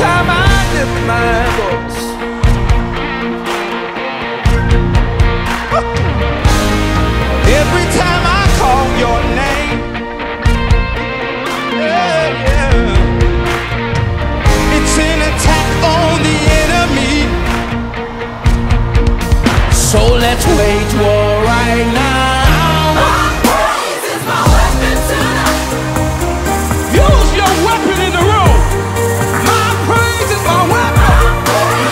time I lift my voice, every time I call your name, yeah, yeah, it's an attack on the enemy. So let's wage war right now. My praise is my weapon tonight. Use your weapon in the room. My praise is my weapon. My praise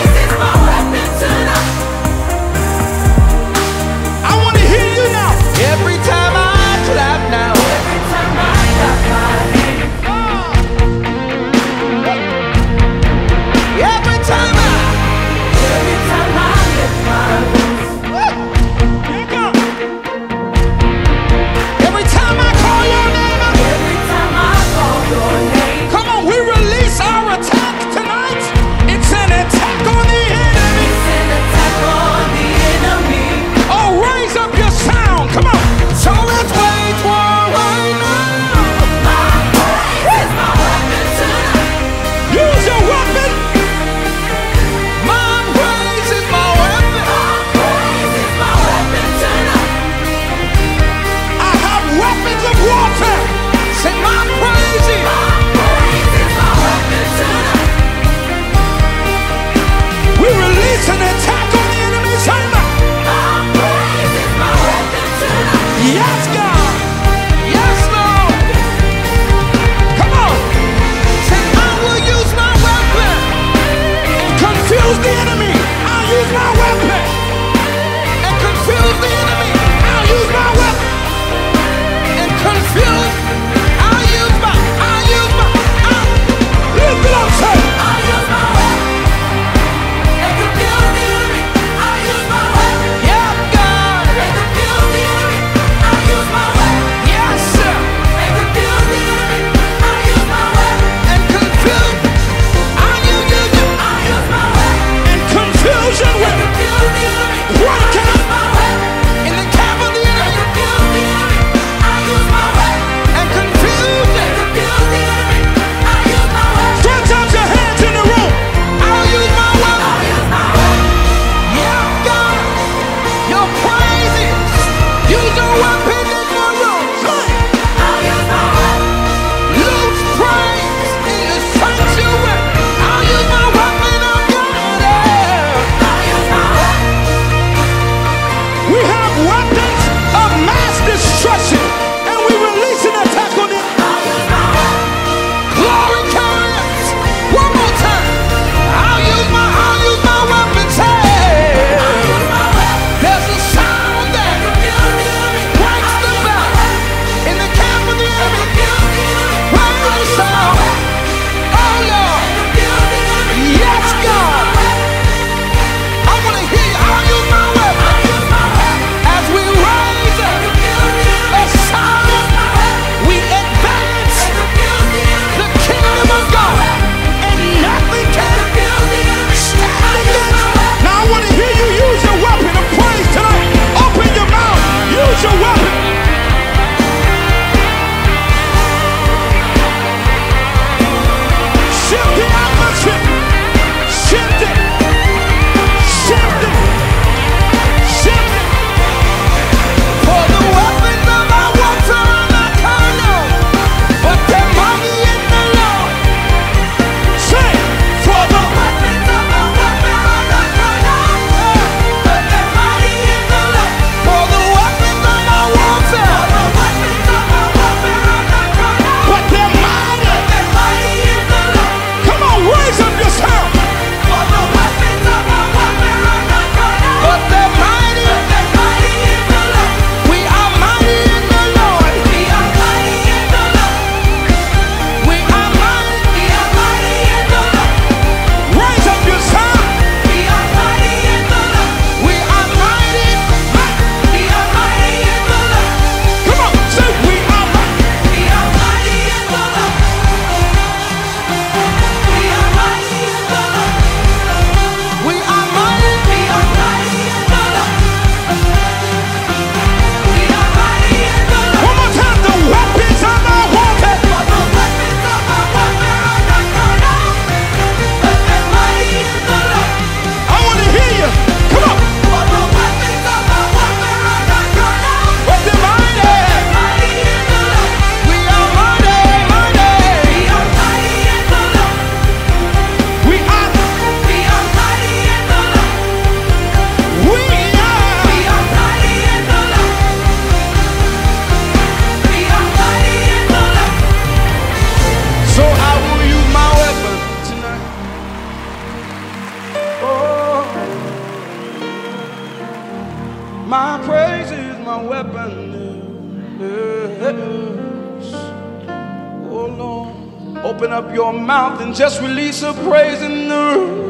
Open up your mouth and just release a praise in the room.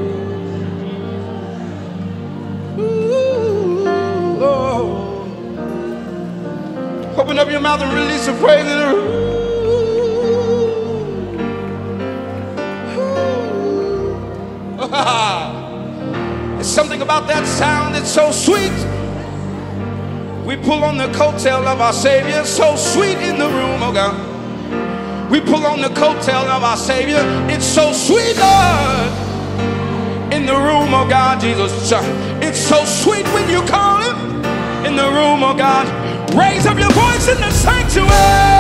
Ooh, oh. Open up your mouth and release a praise in the room. There's something about that sound that's so sweet. We pull on the coattail of our Savior, so sweet in the room, oh God. We pull on the coattail of our Savior. It's so sweet, Lord, in the room, oh God, Jesus. It's so sweet when you call him in the room, oh God. Raise up your voice in the sanctuary.